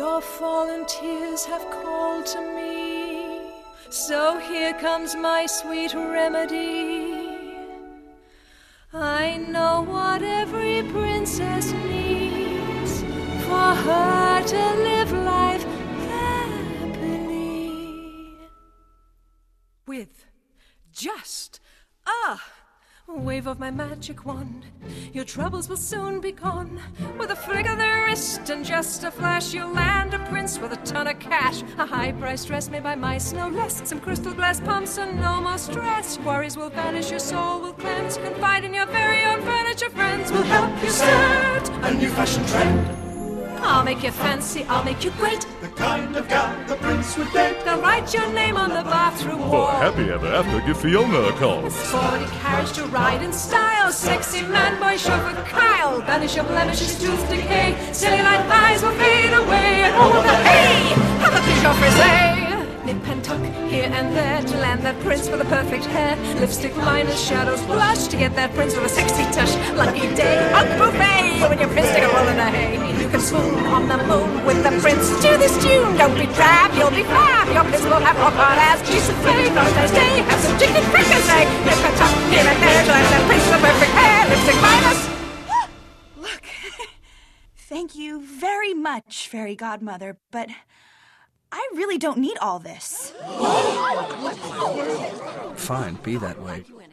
Your fallen tears have called to me, so here comes my sweet remedy. I know what every princess needs for her to live life happily. With just a wave of my magic wand, your troubles will soon be gone. With a flick of the wrist and just a flash, you'll land a prince with a ton of cash. A high-priced dress made by mice, no less. Some crystal glass pumps and no more stress. Worries will vanish, your soul will cleanse. Confide in your very own furniture friends. Will help you set a new fashion trend. I'll make you fancy, I'll make you great. The kind of gal the prince would date. They'll write your name on the bathroom wall. For happy ever after, give Fiona a call. A sporty carriage to ride in style. Sexy man boy chauffeur Kyle. Banish your blemishes, tooth decay. Silly light eyes will fade away. And all the hay, have a Peugeot frisee. Nip and tuck here and there to land that prince with the perfect hair. Lipstick liners, shadows, blush to get that prince with a sexy touch. Lucky day, hug buffet when your prince take a roll in the hay. You can swoon on the moon with the prince to this tune. Don't be drab, you'll be fab. Your prince will have rock hard ass, cheese souffle, Thursday's day. Have some chicken fricassee. Nip and tuck here and there to land that prince with the perfect hair. Lipstick liners. Look, thank you very much, fairy godmother, but I really don't need all this. Fine, be that way.